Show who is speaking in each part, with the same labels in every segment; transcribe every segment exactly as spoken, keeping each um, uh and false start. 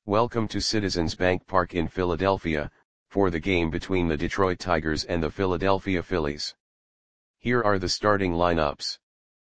Speaker 1: Welcome to Citizens Bank Park in Philadelphia, for the game between the Detroit Tigers and the Philadelphia Phillies. Here are the starting lineups.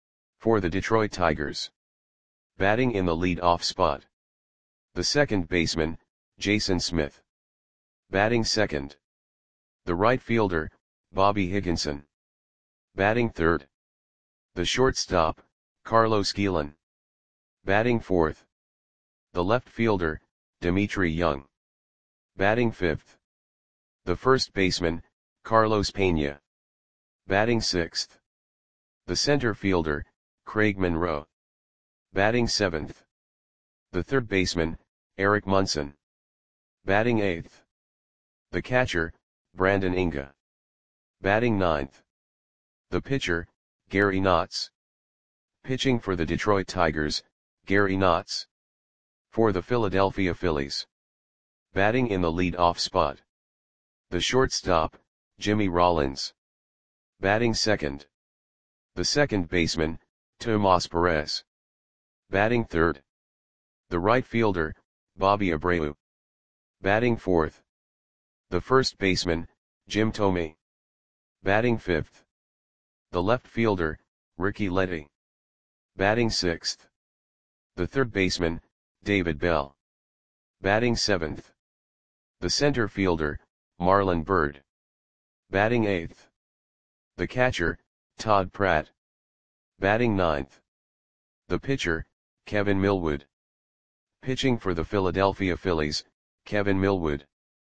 Speaker 1: For the Detroit Tigers. Batting in the lead-off spot. The second baseman, Jason Smith. Batting second. The right fielder, Bobby Higginson. Batting third. The shortstop, Carlos Gillen. Batting fourth. The left fielder, Dmitry Young. Batting fifth. The first baseman, Carlos Pena. Batting sixth. The center fielder, Craig Monroe. Batting seventh. The third baseman, Eric Munson. Batting eighth. The catcher, Brandon Inga. Batting ninth. The pitcher, Gary Knotts. Pitching for the Detroit Tigers, Gary Knotts. For the Philadelphia Phillies. Batting in the lead-off spot. The shortstop, Jimmy Rollins. Batting second. The second baseman, Tomas Perez. Batting third. The right fielder, Bobby Abreu. Batting fourth. The first baseman, Jim Thome. Batting fifth. The left fielder, Ricky Letty. Batting sixth. The third baseman, David Bell. Batting seventh. The center fielder, Marlon Byrd. Batting eighth. The catcher, Todd Pratt. Batting ninth. The pitcher, Kevin Millwood. Pitching for the Philadelphia Phillies, Kevin Millwood.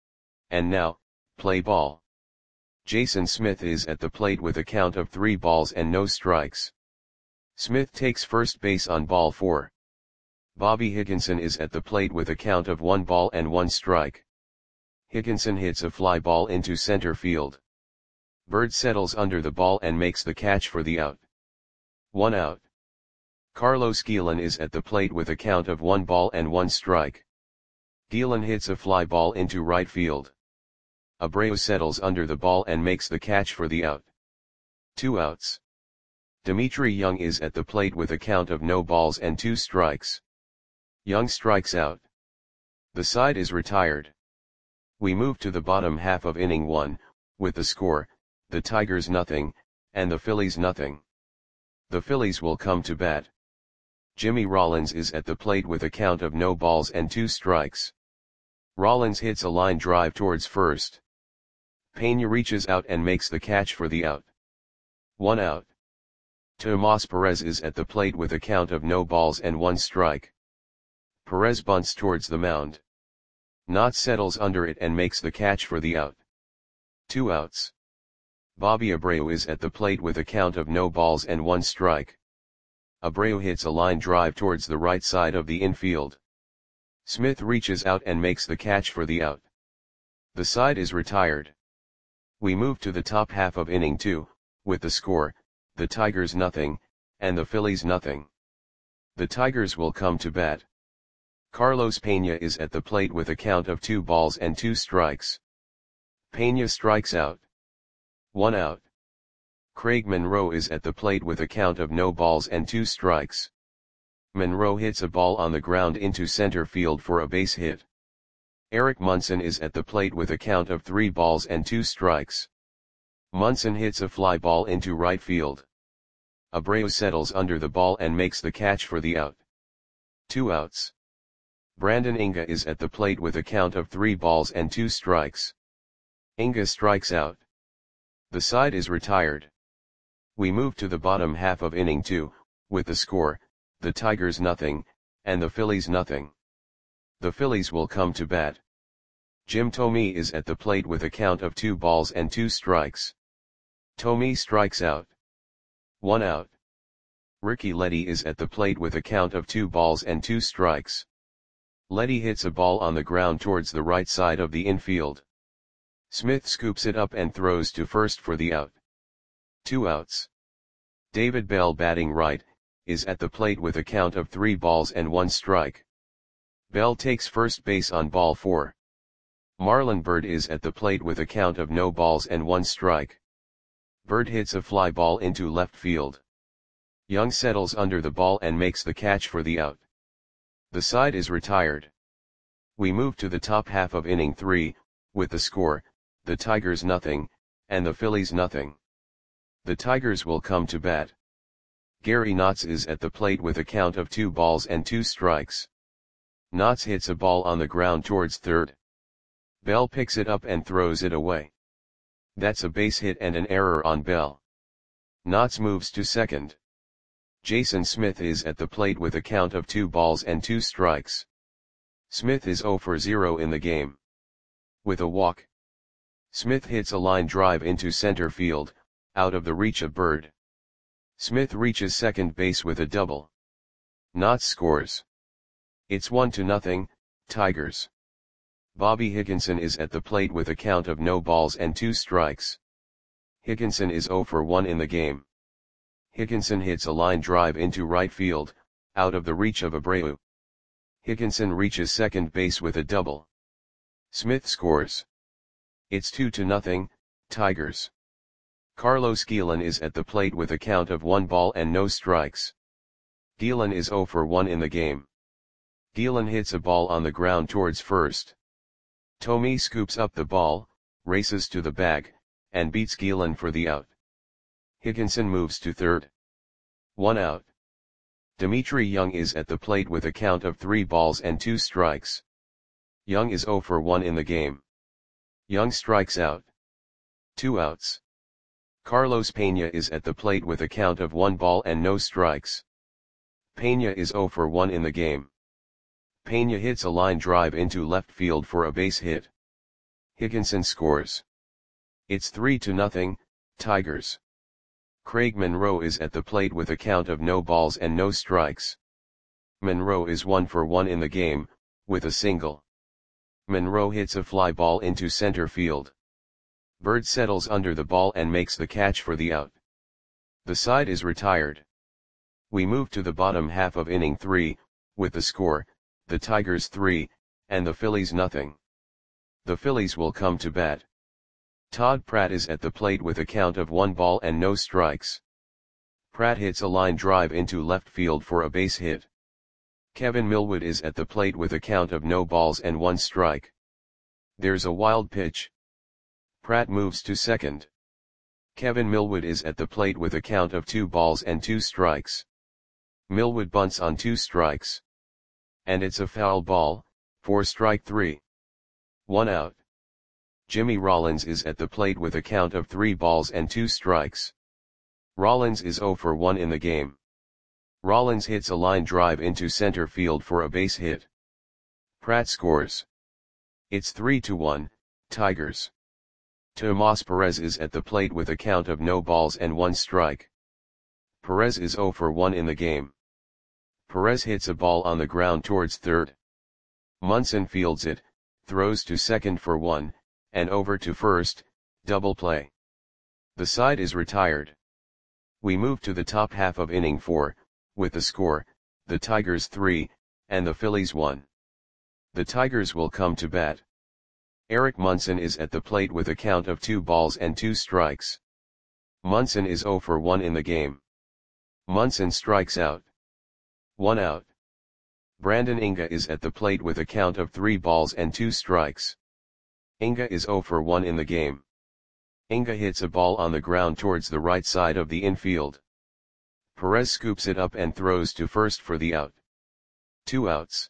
Speaker 1: And now, play ball. Jason Smith is at the plate with a count of three balls and no strikes. Smith takes first base on ball four. Bobby Higginson is at the plate with a count of one ball and one strike. Higginson hits a fly ball into center field. Byrd settles under the ball and makes the catch for the out. One out. Carlos Gillen is at the plate with a count of one ball and one strike. Gillen hits a fly ball into right field. Abreu settles under the ball and makes the catch for the out. Two outs. Dmitry Young is at the plate with a count of no balls and two strikes. Young strikes out. The side is retired. We move to the bottom half of inning one, with the score, the Tigers nothing, and the Phillies nothing. The Phillies will come to bat. Jimmy Rollins is at the plate with a count of no balls and two strikes. Rollins hits a line drive towards first. Pena reaches out and makes the catch for the out. One out. Tomas Perez is at the plate with a count of no balls and one strike. Perez bunts towards the mound. Knotts settles under it and makes the catch for the out. Two outs. Bobby Abreu is at the plate with a count of no balls and one strike. Abreu hits a line drive towards the right side of the infield. Smith reaches out and makes the catch for the out. The side is retired. We move to the top half of inning two, with the score, the Tigers nothing, and the Phillies nothing. The Tigers will come to bat. Carlos Pena is at the plate with a count of two balls and two strikes. Pena strikes out. One out. Craig Monroe is at the plate with a count of no balls and two strikes. Monroe hits a ball on the ground into center field for a base hit. Eric Munson is at the plate with a count of three balls and two strikes. Munson hits a fly ball into right field. Abreu settles under the ball and makes the catch for the out. Two outs. Brandon Inga is at the plate with a count of three balls and two strikes. Inga strikes out. The side is retired. We move to the bottom half of inning two, with the score, the Tigers nothing, and the Phillies nothing. The Phillies will come to bat. Jim Thome is at the plate with a count of two balls and two strikes. Thome strikes out. One out. Ricky Letty is at the plate with a count of two balls and two strikes. Letty hits a ball on the ground towards the right side of the infield. Smith scoops it up and throws to first for the out. Two outs. David Bell, batting right, is at the plate with a count of three balls and one strike. Bell takes first base on ball four. Marlon Byrd is at the plate with a count of no balls and one strike. Byrd hits a fly ball into left field. Young settles under the ball and makes the catch for the out. The side is retired. We move to the top half of inning three, with the score, the Tigers nothing, and the Phillies nothing. The Tigers will come to bat. Gary Knotts is at the plate with a count of two balls and two strikes. Knotts hits a ball on the ground towards third. Bell picks it up and throws it away. That's a base hit and an error on Bell. Knotts moves to second. Jason Smith is at the plate with a count of two balls and two strikes. Smith is zero for zero in the game. With a walk, Smith hits a line drive into center field, out of the reach of Bird. Smith reaches second base with a double. Knotts scores. It's one to nothing, Tigers. Bobby Higginson is at the plate with a count of no balls and two strikes. Higginson is zero for one in the game. Higginson hits a line drive into right field, out of the reach of Abreu. Higginson reaches second base with a double. Smith scores. It's two to nothing, Tigers. Carlos Guillen is at the plate with a count of one ball and no strikes. Guillen is zero for one in the game. Guillen hits a ball on the ground towards first. Thome scoops up the ball, races to the bag, and beats Guillen for the out. Higginson moves to third. One out. Dimitri Young is at the plate with a count of three balls and two strikes. Young is zero for one in the game. Young strikes out. Two outs. Carlos Pena is at the plate with a count of one ball and no strikes. Pena is zero for one in the game. Pena hits a line drive into left field for a base hit. Higginson scores. It's three to nothing, Tigers. Craig Monroe is at the plate with a count of no balls and no strikes. Monroe is one for one in the game, with a single. Monroe hits a fly ball into center field. Bird settles under the ball and makes the catch for the out. The side is retired. We move to the bottom half of inning three, with the score, the Tigers three, and the Phillies nothing. The Phillies will come to bat. Todd Pratt is at the plate with a count of one ball and no strikes. Pratt hits a line drive into left field for a base hit. Kevin Millwood is at the plate with a count of no balls and one strike. There's a wild pitch. Pratt moves to second. Kevin Millwood is at the plate with a count of two balls and two strikes. Millwood bunts on two strikes. And it's a foul ball, for strike three. One out. Jimmy Rollins is at the plate with a count of three balls and two strikes. Rollins is zero for one in the game. Rollins hits a line drive into center field for a base hit. Pratt scores. It's three to one, Tigers. Tomas Perez is at the plate with a count of no balls and one strike. Perez is zero for one in the game. Perez hits a ball on the ground towards third. Munson fields it, throws to second for one, and over to first, double play. The side is retired. We move to the top half of inning four, with the score, the Tigers three, and the Phillies one. The Tigers will come to bat. Eric Munson is at the plate with a count of two balls and two strikes. Munson is zero for one in the game. Munson strikes out. One out. Brandon Inga is at the plate with a count of three balls and two strikes. Inga is zero for one in the game. Inga hits a ball on the ground towards the right side of the infield. Perez scoops it up and throws to first for the out. Two outs.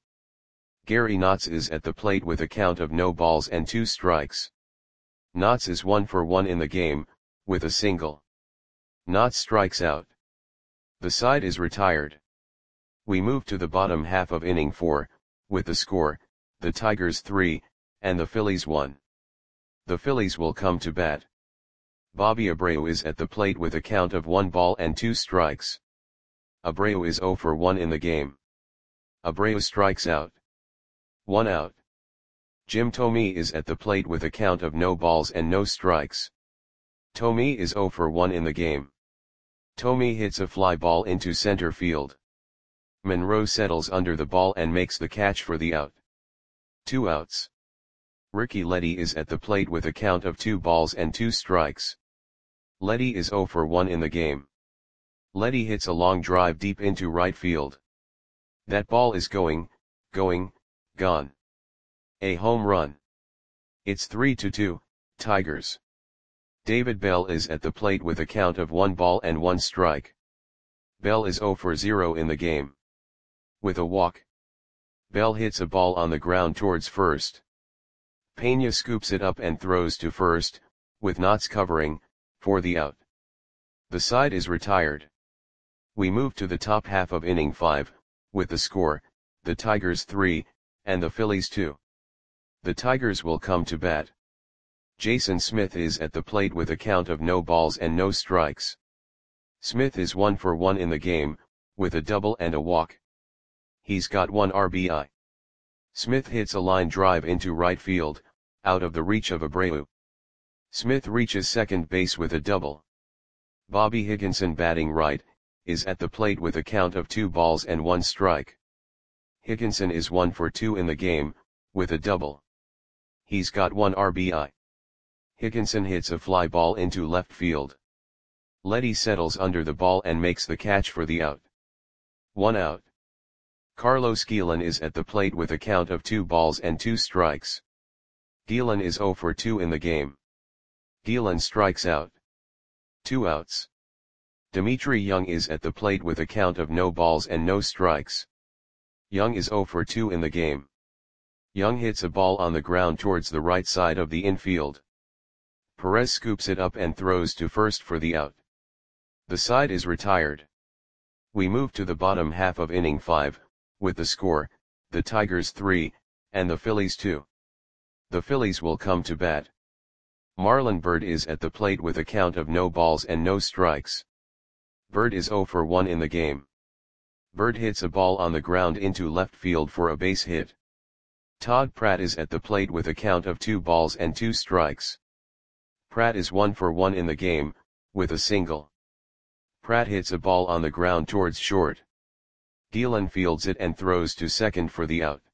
Speaker 1: Gary Knotts is at the plate with a count of no balls and two strikes. Knotts is one for one in the game, with a single. Knotts strikes out. The side is retired. We move to the bottom half of inning four, with the score, the Tigers three, and the Phillies one. The Phillies will come to bat. Bobby Abreu is at the plate with a count of one ball and two strikes. Abreu is zero for one in the game. Abreu strikes out. One out. Jim Thome is at the plate with a count of no balls and no strikes. Thome is zero for one in the game. Thome hits a fly ball into center field. Monroe settles under the ball and makes the catch for the out. Two outs. Ricky Leddy is at the plate with a count of two balls and two strikes. Leddy is zero for one in the game. Leddy hits a long drive deep into right field. That ball is going, going, gone. A home run. It's three to two, Tigers. David Bell is at the plate with a count of one ball and one strike. Bell is zero for zero in the game. With a walk. Bell hits a ball on the ground towards first. Pena scoops it up and throws to first, with Knotts covering, for the out. The side is retired. We move to the top half of inning five, with the score, the Tigers three, and the Phillies two. The Tigers will come to bat. Jason Smith is at the plate with a count of no balls and no strikes. Smith is one for one in the game, with a double and a walk. He's got one R B I. Smith hits a line drive into right field, out of the reach of Abreu. Smith reaches second base with a double. Bobby Higginson, batting right, is at the plate with a count of two balls and one strike. Higginson is one for two in the game, with a double. He's got one R B I. Higginson hits a fly ball into left field. Letty settles under the ball and makes the catch for the out. One out. Carlos Guillen is at the plate with a count of two balls and two strikes. Guillen is zero for two in the game. Guillen strikes out. Two outs. Dimitri Young is at the plate with a count of no balls and no strikes. Young is zero for two in the game. Young hits a ball on the ground towards the right side of the infield. Perez scoops it up and throws to first for the out. The side is retired. We move to the bottom half of inning five, with the score, the Tigers three, and the Phillies two. The Phillies will come to bat. Marlon Byrd is at the plate with a count of no balls and no strikes. Byrd is zero for one in the game. Byrd hits a ball on the ground into left field for a base hit. Todd Pratt is at the plate with a count of two balls and two strikes. Pratt is one for one in the game, with a single. Pratt hits a ball on the ground towards short. Guillen fields it and throws to second for the out.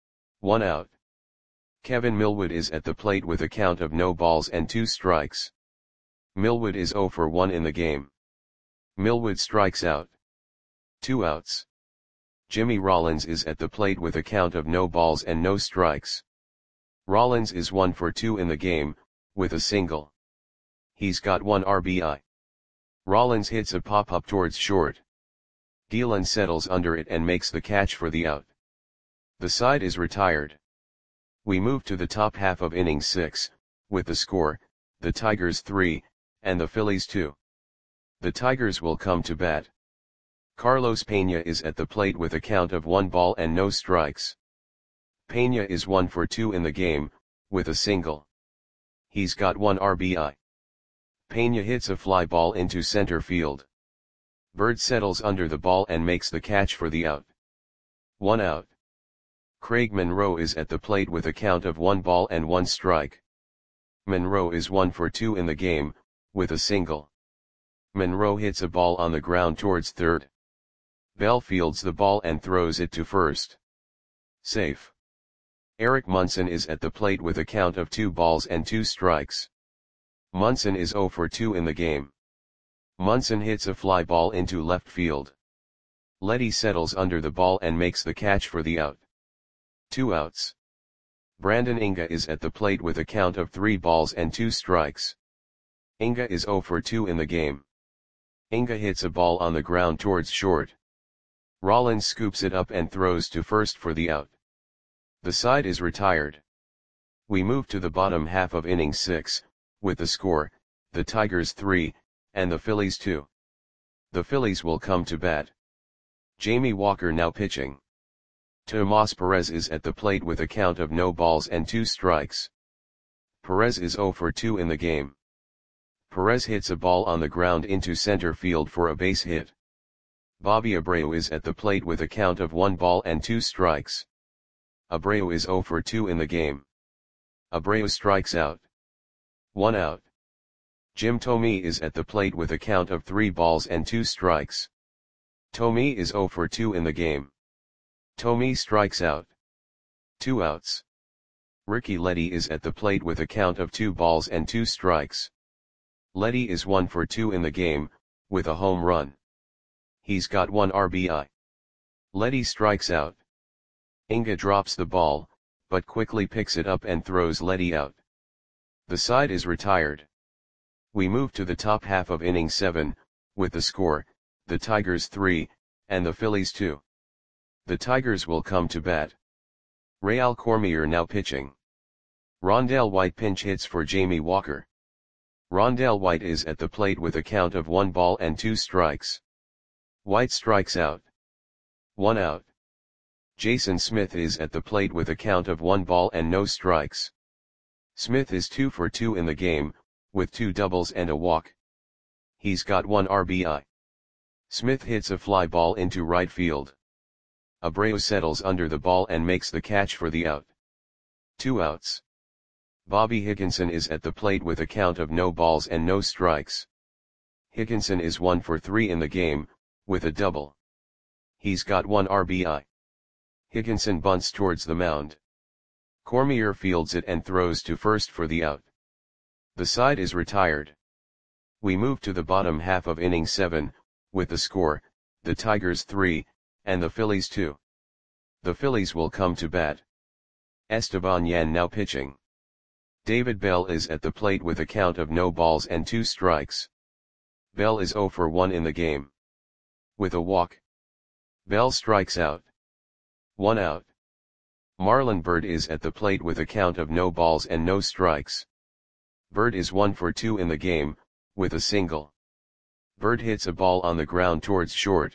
Speaker 1: One out. Kevin Millwood is at the plate with a count of no balls and two strikes. Millwood is zero for one in the game. Millwood strikes out. Two outs. Jimmy Rollins is at the plate with a count of no balls and no strikes. Rollins is one for two in the game, with a single. He's got one R B I. Rollins hits a pop-up towards short. Guillen settles under it and makes the catch for the out. The side is retired. We move to the top half of inning six, with the score, the Tigers three, and the Phillies two. The Tigers will come to bat. Carlos Pena is at the plate with a count of one ball and no strikes. Pena is one for two in the game, with a single. He's got one R B I. Pena hits a fly ball into center field. Byrd settles under the ball and makes the catch for the out. One out. Craig Monroe is at the plate with a count of one ball and one strike. Monroe is one for two in the game, with a single. Monroe hits a ball on the ground towards third. Bell fields the ball and throws it to first. Safe. Eric Munson is at the plate with a count of two balls and two strikes. Munson is zero for two in the game. Munson hits a fly ball into left field. Letty settles under the ball and makes the catch for the out. Two outs. Brandon Inga is at the plate with a count of three balls and two strikes. Inga is zero for two in the game. Inga hits a ball on the ground towards short. Rollins scoops it up and throws to first for the out. The side is retired. We move to the bottom half of inning six, with the score, the Tigers three, and the Phillies two. The Phillies will come to bat. Jamie Walker now pitching. Tomas Perez is at the plate with a count of no balls and two strikes. Perez is zero for two in the game. Perez hits a ball on the ground into center field for a base hit. Bobby Abreu is at the plate with a count of one ball and two strikes. Abreu is zero for two in the game. Abreu strikes out. One out. Jim Thome is at the plate with a count of three balls and two strikes. Thome is zero for two in the game. Thome strikes out. Two outs. Ricky Letty is at the plate with a count of two balls and two strikes. Letty is one for two in the game, with a home run. He's got one R B I. Letty strikes out. Inga drops the ball, but quickly picks it up and throws Letty out. The side is retired. We move to the top half of inning seven, with the score, the Tigers three, and the Phillies two. The Tigers will come to bat. Real Cormier now pitching. Rondell White pinch hits for Jamie Walker. Rondell White is at the plate with a count of one ball and two strikes. White strikes out. One out. Jason Smith is at the plate with a count of one ball and no strikes. Smith is two for two in the game, with two doubles and a walk. He's got one R B I. Smith hits a fly ball into right field. Abreu settles under the ball and makes the catch for the out. Two outs. Bobby Higginson is at the plate with a count of no balls and no strikes. Higginson is one for three in the game, with a double. He's got one R B I. Higginson bunts towards the mound. Cormier fields it and throws to first for the out. The side is retired. We move to the bottom half of inning seven, with the score, the Tigers three, and the Phillies two. The Phillies will come to bat. Esteban Yan now pitching. David Bell is at the plate with a count of no balls and two strikes. Bell is zero for one in the game. With a walk. Bell strikes out. One out. Marlon Byrd is at the plate with a count of no balls and no strikes. Byrd is one for two in the game, with a single. Byrd hits a ball on the ground towards short.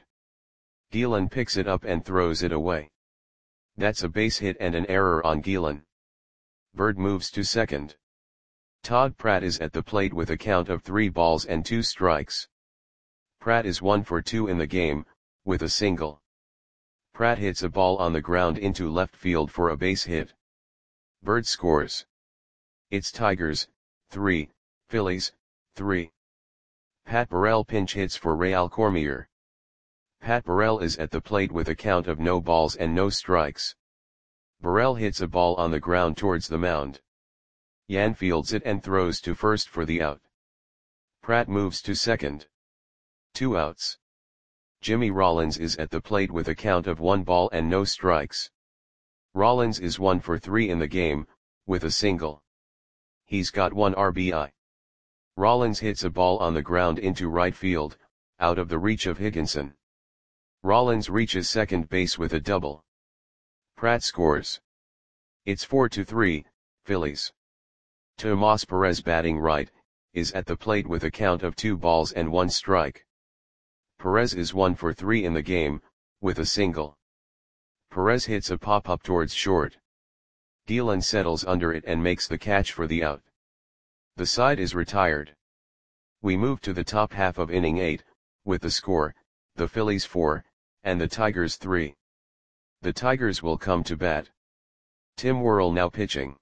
Speaker 1: Gielan picks it up and throws it away. That's a base hit and an error on Gielan. Byrd moves to second. Todd Pratt is at the plate with a count of three balls and two strikes. Pratt is one for two in the game, with a single. Pratt hits a ball on the ground into left field for a base hit. Byrd scores. It's Tigers, three, Phillies, three. Pat Burrell pinch hits for Real Cormier. Pat Burrell is at the plate with a count of no balls and no strikes. Burrell hits a ball on the ground towards the mound. Yan fields it and throws to first for the out. Pratt moves to second. Two outs. Jimmy Rollins is at the plate with a count of one ball and no strikes. Rollins is one for three in the game, with a single. He's got one R B I. Rollins hits a ball on the ground into right field, out of the reach of Higginson. Rollins reaches second base with a double. Pratt scores. It's four to three, Phillies. Tomas Perez batting right, is at the plate with a count of two balls and one strike. Perez is one for three in the game, with a single. Perez hits a pop-up towards short. Gielan settles under it and makes the catch for the out. The side is retired. We move to the top half of inning eight, with the score, the Phillies four, and the Tigers three. The Tigers will come to bat. Tim Worrell now pitching.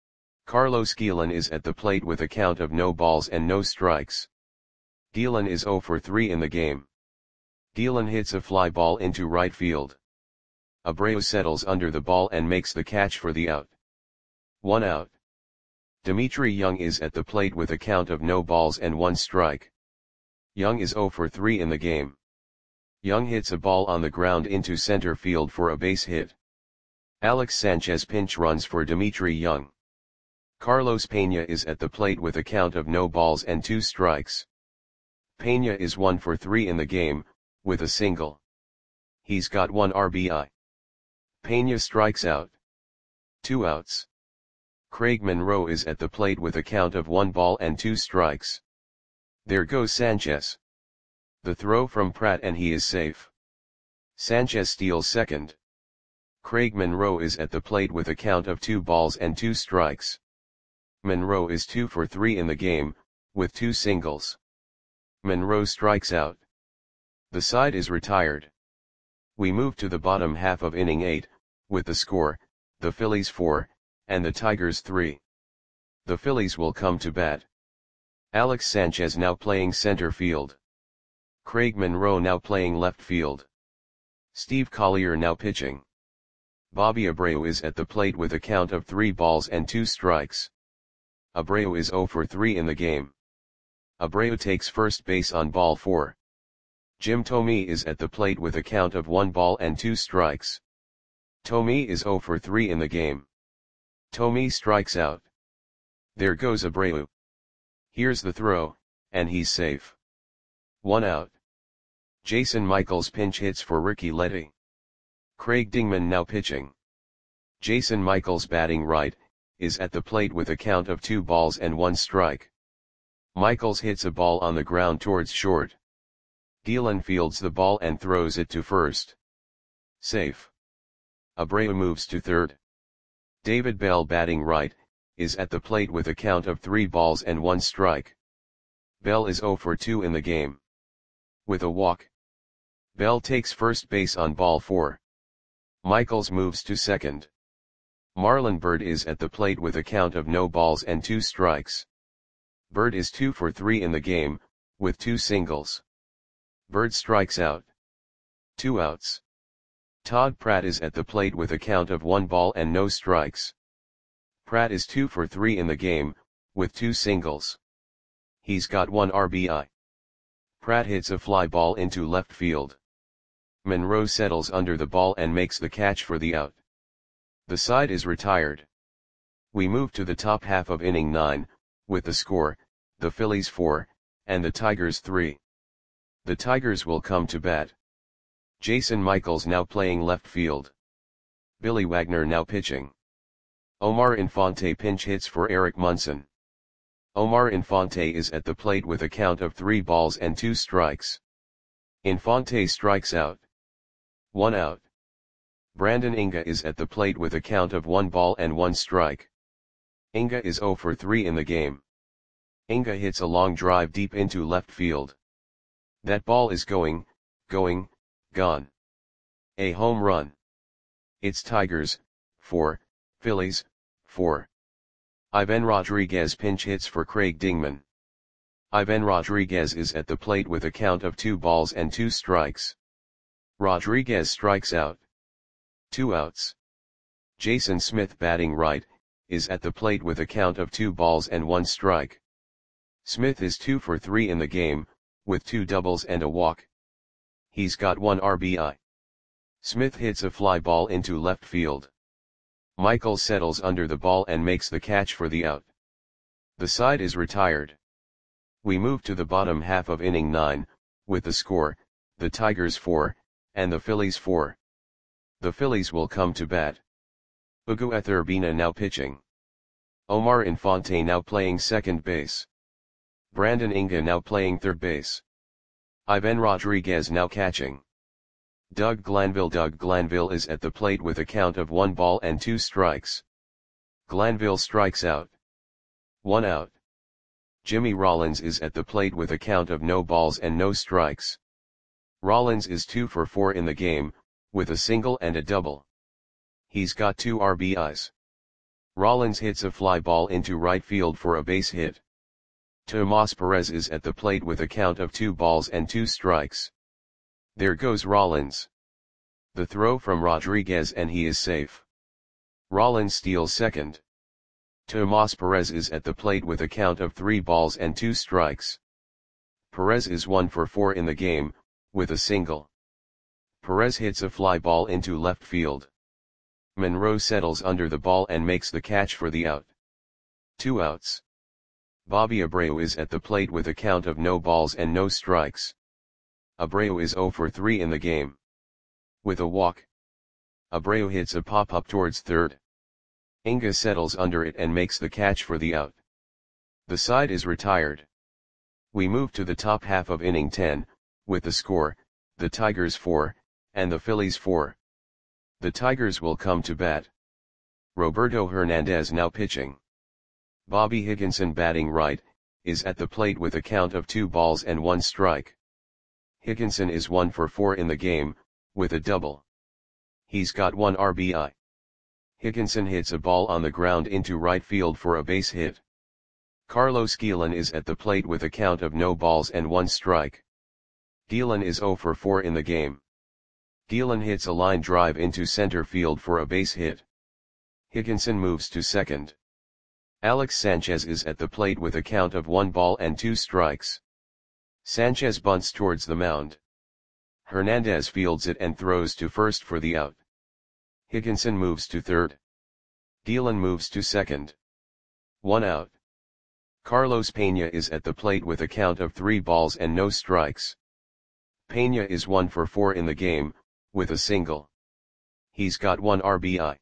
Speaker 1: Carlos Gielan is at the plate with a count of no balls and no strikes. Gielan is zero for three in the game. Gielan hits a fly ball into right field. Abreu settles under the ball and makes the catch for the out. One out. Dimitri Young is at the plate with a count of no balls and one strike. Young is zero for three in the game. Young hits a ball on the ground into center field for a base hit. Alex Sanchez pinch runs for Dimitri Young. Carlos Peña is at the plate with a count of no balls and two strikes. Peña is one for three in the game, with a single. He's got one R B I. Peña strikes out. Two outs. Craig Monroe is at the plate with a count of one ball and two strikes. There goes Sanchez. The throw from Pratt and he is safe. Sanchez steals second. Craig Monroe is at the plate with a count of two balls and two strikes. Monroe is two for three in the game, with two singles. Monroe strikes out. The side is retired. We move to the bottom half of inning eight, with the score, the Phillies four, and the Tigers three. The Phillies will come to bat. Alex Sanchez now playing center field. Craig Monroe now playing left field. Steve Collier now pitching. Bobby Abreu is at the plate with a count of three balls and two strikes. Abreu is zero for three in the game. Abreu takes first base on ball four. Jim Thome is at the plate with a count of one ball and two strikes. Thome is zero for three in the game. Tommy strikes out. There goes Abreu. Here's the throw, and he's safe. One out. Jason Michaels pinch hits for Ricky Letty. Craig Dingman now pitching. Jason Michaels batting right, is at the plate with a count of two balls and one strike. Michaels hits a ball on the ground towards short. Gielan fields the ball and throws it to first. Safe. Abreu moves to third. David Bell batting right, is at the plate with a count of three balls and one strike. Bell is oh for two in the game. With a walk. Bell takes first base on ball four. Michaels moves to second. Marlon Byrd is at the plate with a count of no balls and two strikes. Byrd is two for three in the game, with two singles. Byrd strikes out. Two outs. Todd Pratt is at the plate with a count of one ball and no strikes. Pratt is two for three in the game, with two singles. He's got one R B I. Pratt hits a fly ball into left field. Monroe settles under the ball and makes the catch for the out. The side is retired. We move to the top half of inning nine, with the score, the Phillies four, and the Tigers three. The Tigers will come to bat. Jason Michaels now playing left field. Billy Wagner now pitching. Omar Infante pinch hits for Eric Munson. Omar Infante is at the plate with a count of three balls and two strikes. Infante strikes out. One out. Brandon Inga is at the plate with a count of one ball and one strike. Inga is oh for three in the game. Inga hits a long drive deep into left field. That ball is going, going, gone. A home run. It's Tigers, four, Phillies, four. Ivan Rodriguez pinch hits for Craig Dingman. Ivan Rodriguez is at the plate with a count of two balls and two strikes. Rodriguez strikes out. Two outs. Jason Smith batting right, is at the plate with a count of two balls and one strike. Smith is two for three in the game, with two doubles and a walk. He's got one R B I. Smith hits a fly ball into left field. Michaels settles under the ball and makes the catch for the out. The side is retired. We move to the bottom half of inning nine, with the score, the Tigers four, and the Phillies four. The Phillies will come to bat. Ugo Urbina now pitching. Omar Infante now playing second base. Brandon Inga now playing third base. Ivan Rodriguez now catching. Doug Glanville Doug Glanville is at the plate with a count of one ball and two strikes. Glanville strikes out. One out. Jimmy Rollins is at the plate with a count of no balls and no strikes. Rollins is two for four in the game, with a single and a double. He's got two R B Is. Rollins hits a fly ball into right field for a base hit. Tomas Perez is at the plate with a count of two balls and two strikes. There goes Rollins. The throw from Rodriguez and he is safe. Rollins steals second. Tomas Perez is at the plate with a count of three balls and two strikes. Perez is one for four in the game, with a single. Perez hits a fly ball into left field. Monroe settles under the ball and makes the catch for the out. Two outs. Bobby Abreu is at the plate with a count of no balls and no strikes. Abreu is oh for three in the game. With a walk. Abreu hits a pop-up towards third. Inga settles under it and makes the catch for the out. The side is retired. We move to the top half of inning ten, with the score, the Tigers four, and the Phillies four. The Tigers will come to bat. Roberto Hernandez now pitching. Bobby Higginson batting right, is at the plate with a count of two balls and one strike. Higginson is one for four in the game, with a double. He's got one R B I. Higginson hits a ball on the ground into right field for a base hit. Carlos Gielan is at the plate with a count of no balls and one strike. Gielan is oh for four in the game. Gielan hits a line drive into center field for a base hit. Higginson moves to second. Alex Sanchez is at the plate with a count of one ball and two strikes. Sanchez bunts towards the mound. Hernandez fields it and throws to first for the out. Higginson moves to third. Dylan moves to second. One out. Carlos Peña is at the plate with a count of three balls and no strikes. Peña is one for four in the game, with a single. He's got one R B I.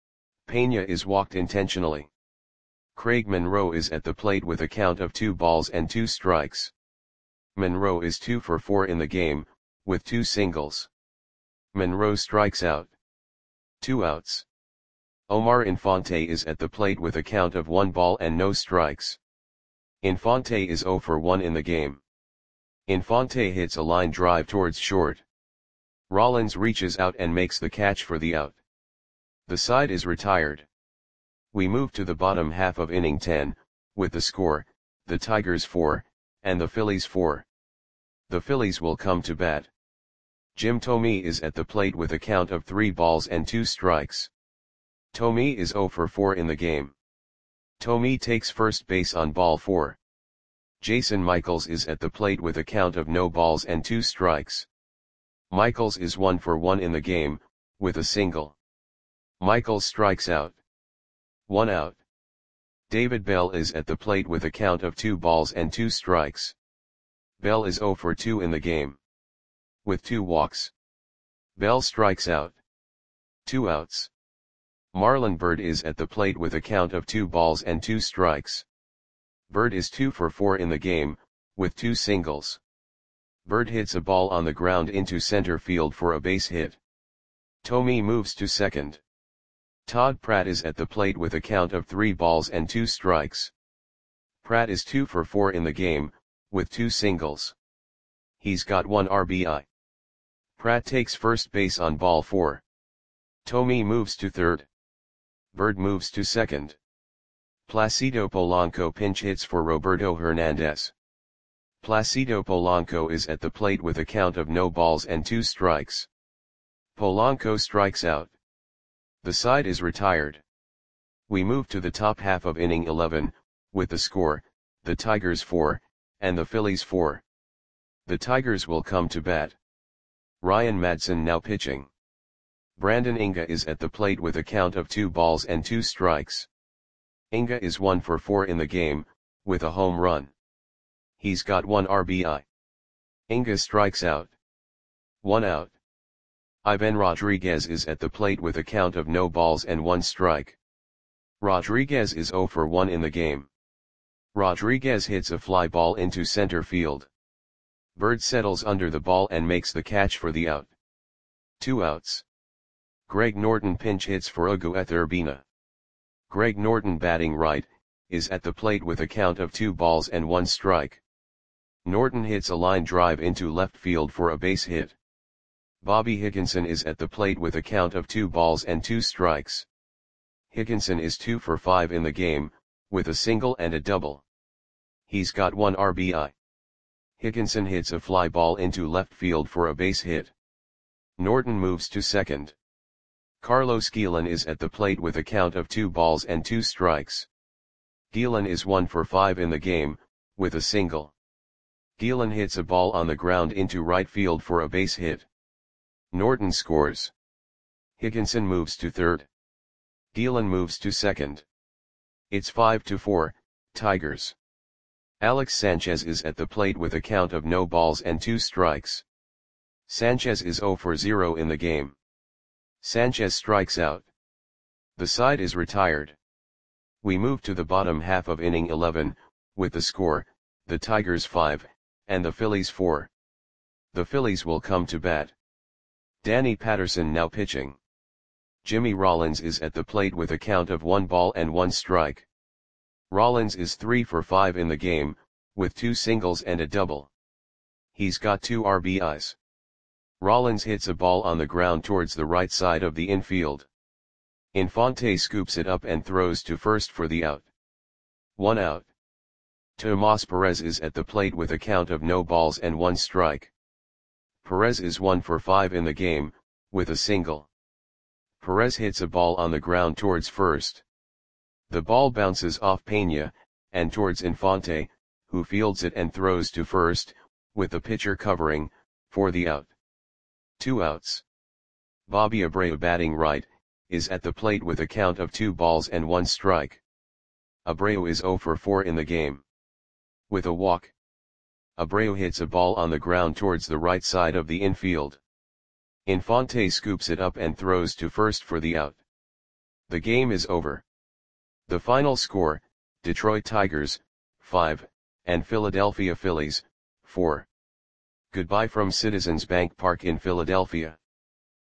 Speaker 1: Peña is walked intentionally. Craig Monroe is at the plate with a count of two balls and two strikes. Monroe is two for four in the game, with two singles. Monroe strikes out. Two outs. Omar Infante is at the plate with a count of one ball and no strikes. Infante is zero for one in the game. Infante hits a line drive towards short. Rollins reaches out and makes the catch for the out. The side is retired. We move to the bottom half of inning ten, with the score, the Tigers four, and the Phillies four. The Phillies will come to bat. Jim Thome is at the plate with a count of three balls and two strikes. Thome is zero for four in the game. Thome takes first base on ball four. Jason Michaels is at the plate with a count of no balls and two strikes. Michaels is one for one in the game, with a single. Michaels strikes out. One out. David Bell is at the plate with a count of two balls and two strikes. Bell is zero for two in the game. With two walks. Bell strikes out. Two outs. Marlon Byrd is at the plate with a count of two balls and two strikes. Byrd is two for four in the game, with two singles. Byrd hits a ball on the ground into center field for a base hit. Thome moves to second. Todd Pratt is at the plate with a count of three balls and two strikes. Pratt is two for four in the game, with two singles. He's got one R B I. Pratt takes first base on ball four. Thome moves to third. Byrd moves to second. Placido Polanco pinch hits for Roberto Hernandez. Placido Polanco is at the plate with a count of no balls and two strikes. Polanco strikes out. The side is retired. We move to the top half of inning eleven, with the score, the Tigers four, and the Phillies four. The Tigers will come to bat. Ryan Madson now pitching. Brandon Inga is at the plate with a count of two balls and two strikes. Inga is one for four in the game, with a home run. He's got one R B I. Inga strikes out. One out. Ivan Rodriguez is at the plate with a count of no balls and one strike. Rodriguez is zero for one in the game. Rodriguez hits a fly ball into center field. Byrd settles under the ball and makes the catch for the out. Two outs. Greg Norton pinch hits for Ugueth Urbina. Greg Norton, batting right, is at the plate with a count of two balls and one strike. Norton hits a line drive into left field for a base hit. Bobby Higginson is at the plate with a count of two balls and two strikes. Higginson is two for five in the game, with a single and a double. He's got one R B I. Higginson hits a fly ball into left field for a base hit. Norton moves to second. Carlos Guillen is at the plate with a count of two balls and two strikes. Guillen is one for five in the game, with a single. Guillen hits a ball on the ground into right field for a base hit. Norton scores. Higginson moves to third. Guillen moves to second. It's five to four, Tigers. Alex Sanchez is at the plate with a count of no balls and two strikes. Sanchez is zero for zero in the game. Sanchez strikes out. The side is retired. We move to the bottom half of inning eleven, with the score, the Tigers five, and the Phillies four. The Phillies will come to bat. Danny Patterson now pitching. Jimmy Rollins is at the plate with a count of one ball and one strike. Rollins is three for five in the game, with two singles and a double. He's got two R B Is. Rollins hits a ball on the ground towards the right side of the infield. Infante scoops it up and throws to first for the out. One out. Tomas Perez is at the plate with a count of no balls and one strike. Perez is one for five in the game, with a single. Perez hits a ball on the ground towards first. The ball bounces off Peña, and towards Infante, who fields it and throws to first, with the pitcher covering, for the out. Two outs. Bobby Abreu, batting right, is at the plate with a count of two balls and one strike. Abreu is zero for four in the game. With a walk, Abreu hits a ball on the ground towards the right side of the infield. Infante scoops it up and throws to first for the out. The game is over. The final score, Detroit Tigers, five, and Philadelphia Phillies, four. Goodbye from Citizens Bank Park in Philadelphia.